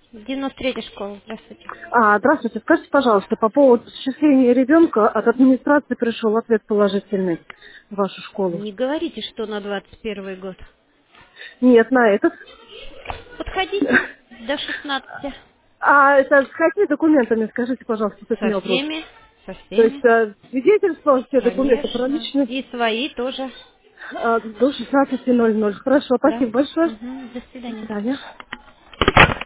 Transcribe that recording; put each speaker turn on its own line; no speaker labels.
93-я школа, здравствуйте.
Здравствуйте. Скажите, пожалуйста, по поводу зачисления ребенка от администрации пришел ответ положительный в вашу школу.
Не говорите, что на 21 год.
Нет, на этот.
Подходите до 16.
Это с какими документами, скажите, пожалуйста, вот это у
Со
меня вопрос.
всеми, со
То есть
всеми.
свидетельство, все документы про
Конечно.
личность
И свои тоже.
до 16:00. Хорошо,
Да.
спасибо большое.
Мгм. До
До
свидания.
свидания.